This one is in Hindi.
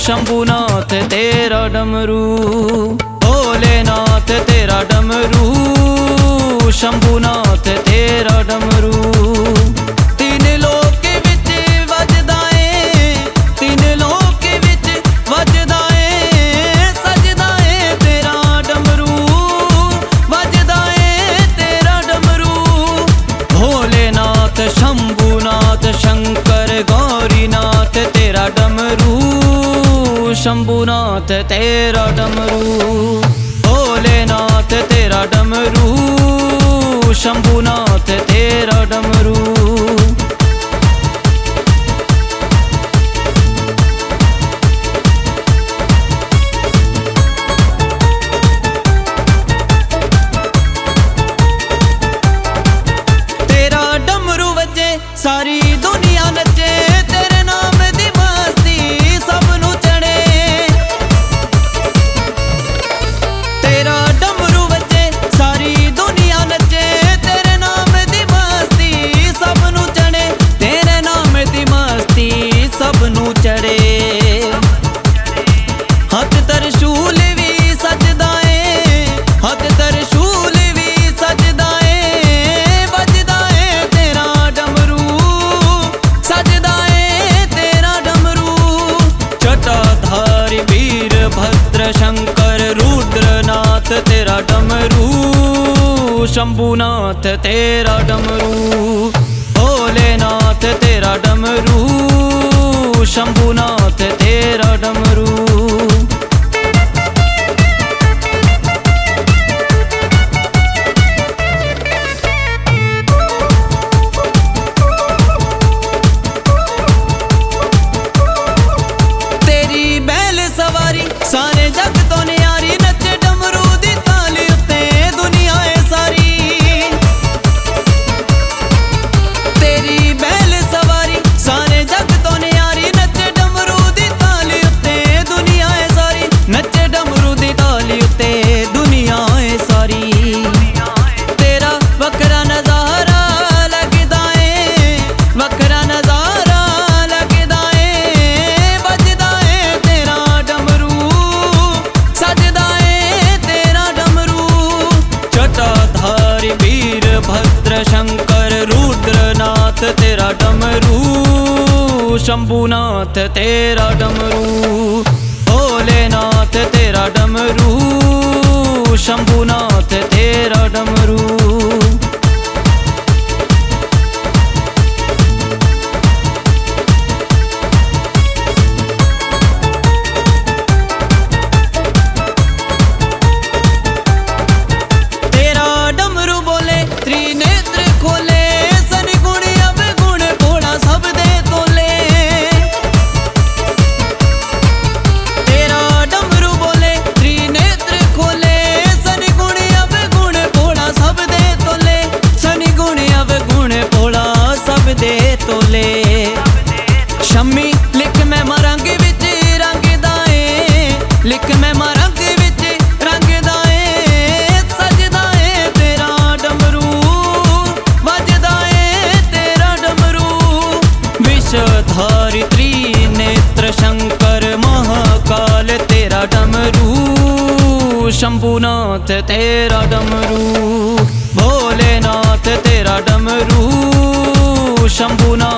शंभुनाथ तेरा डमरू, भोलेनाथ तेरा डमरू, शंभुनाथ तेरा डमरू। तीन लोक विच वजदा ए, तीन लोक विच वजदा ए, सजदा ए तेरा डमरू, वजदा ए तेरा डमरू। भोलेनाथ शंभुनाथ शंकर गौरीनाथ तेरा डमरू, शंभुनाथ तेरा डमरू, भोलेनाथ तेरा डमरू, शंभुनाथ तेरा डमरू। तेरा डमरू वजे सारी दुनिया नचे, तेरे नाम दी मस्ती सब नू चढ़े। तेरा डमरू वजे सारी दुनिया नचे, तेरे नाम दी मस्ती सब नू चढ़े, तेरे नाम दी मस्ती सब नू चढ़े। हथ तरशूल भी सजदा ए, हथ तरशूल भी सजदा ए, बजदा ए तेरा डमरू, सजदा ए तेरा डमरू। जटाधारी वीरभद्र शंकर रुद्रनाथ तेरा डमरू, शंभुनाथ तेरा डमरू, भोलेनाथ तेरा डमरू, शंभुनाथ तेरा डमरू। तेरी बैल सवारी सारे जग तो न्यारी, नचे डमरू दी ताली उत्ते दुनिया है सारी। तेरी बैल सवारी सारे जग तो न्यारी, नचे डमरू दी ताली उत्ते दुनिया है सारी, नचे डमरू दी ताली उत्ते दुनिया है सारी। तेरा वखरा नजारा लगदा ए, वखरा नजारा लगदा ए, बजदा ए तेरा डमरू, सजदा ए तेरा डमरू। जटाधारी वीरभद्र शंकर रुद्रनाथ तेरा डमरू, शंभुनाथ तेरा डमरू, भोलेनाथ तेरा डमरू, शंभुनाथ तेरा डमरू। तेरा डमरू बोले त्रिनेत्र खोले, सनि गुण अवगुण भोला सब दे तोले। तेरा डमरू बोले त्रिनेत्र खोले, सनि गुण अवगुण भोला सब दे तोले, सनि गुण अवगुण भोला सब दे तोले। शम्मी लिख मैं रंग विच रंगदा ए, लिख मैं रंग विच रंगदा ए, सजदा ए तेरा डमरू, वजदा ए तेरा डमरू। विषधारी त्रिनेत्र शंकर महाकाल तेरा डमरू, शंभुनाथ तेरा डमरू, भोलेनाथ तेरा डमरू, शंभुनाथ